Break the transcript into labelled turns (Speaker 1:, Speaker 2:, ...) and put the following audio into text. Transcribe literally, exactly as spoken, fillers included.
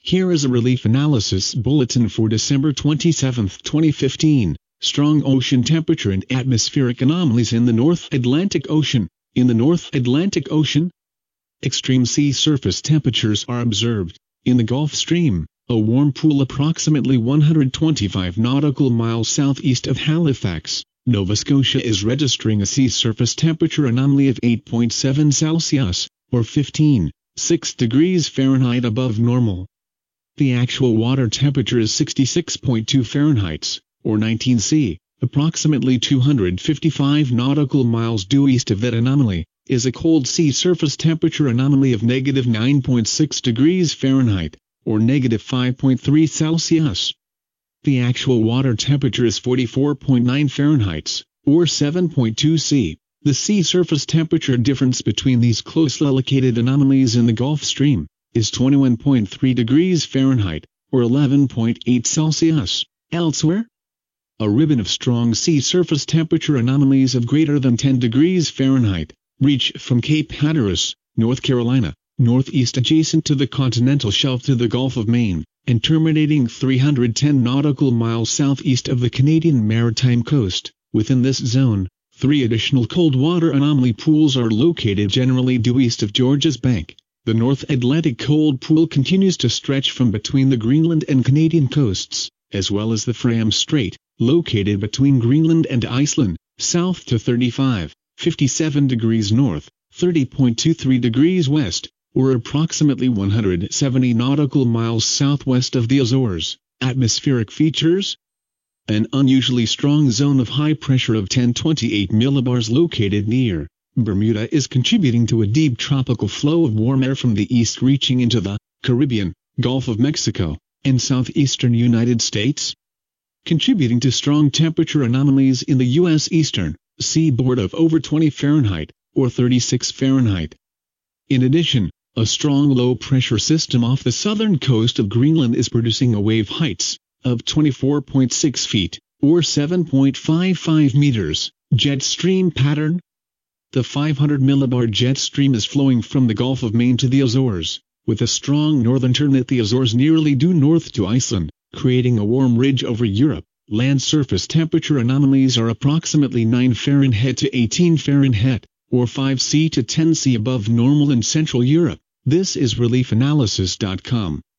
Speaker 1: Here is a relief analysis bulletin for December twenty-seventh, twenty fifteen. Strong ocean temperature and atmospheric anomalies in the North Atlantic Ocean. In the North Atlantic Ocean, extreme sea surface temperatures are observed. In the Gulf Stream, a warm pool approximately one hundred twenty-five nautical miles southeast of Halifax, Nova Scotia is registering a sea surface temperature anomaly of eight point seven Celsius, or fifteen point six degrees Fahrenheit above normal. The actual water temperature is sixty-six point two Fahrenheit, or nineteen C, approximately two hundred fifty-five nautical miles due east of that anomaly, is a cold sea surface temperature anomaly of negative nine point six degrees Fahrenheit, or negative five point three Celsius. The actual water temperature is forty-four point nine Fahrenheit, or seven point two C. The sea surface temperature difference between these closely located anomalies in the Gulf Stream is twenty-one point three degrees Fahrenheit, or eleven point eight Celsius. Elsewhere, a ribbon of strong sea surface temperature anomalies of greater than ten degrees Fahrenheit reach from Cape Hatteras, North Carolina, northeast adjacent to the continental shelf to the Gulf of Maine, and terminating three hundred ten nautical miles southeast of the Canadian maritime coast. Within this zone, three additional cold water anomaly pools are located generally due east of Georgia's Bank. The North Atlantic cold pool continues to stretch from between the Greenland and Canadian coasts, as well as the Fram Strait, located between Greenland and Iceland, south to thirty-five point five seven degrees north, thirty point two three degrees west, or approximately one hundred seventy nautical miles southwest of the Azores. Atmospheric features: an unusually strong zone of high pressure of ten twenty-eight millibars located near Bermuda is contributing to a deep tropical flow of warm air from the east reaching into the Caribbean, Gulf of Mexico, and southeastern United States, contributing to strong temperature anomalies in the U S eastern seaboard of over twenty Fahrenheit, or thirty-six Fahrenheit. In addition, a strong low-pressure system off the southern coast of Greenland is producing a wave heights of twenty-four point six feet, or seven point five five meters, jet stream pattern. The five hundred millibar jet stream is flowing from the Gulf of Maine to the Azores, with a strong northern turn at the Azores nearly due north to Iceland, creating a warm ridge over Europe. Land surface temperature anomalies are approximately nine Fahrenheit to eighteen Fahrenheit, or five C to ten C above normal in Central Europe. This is relief analysis dot com.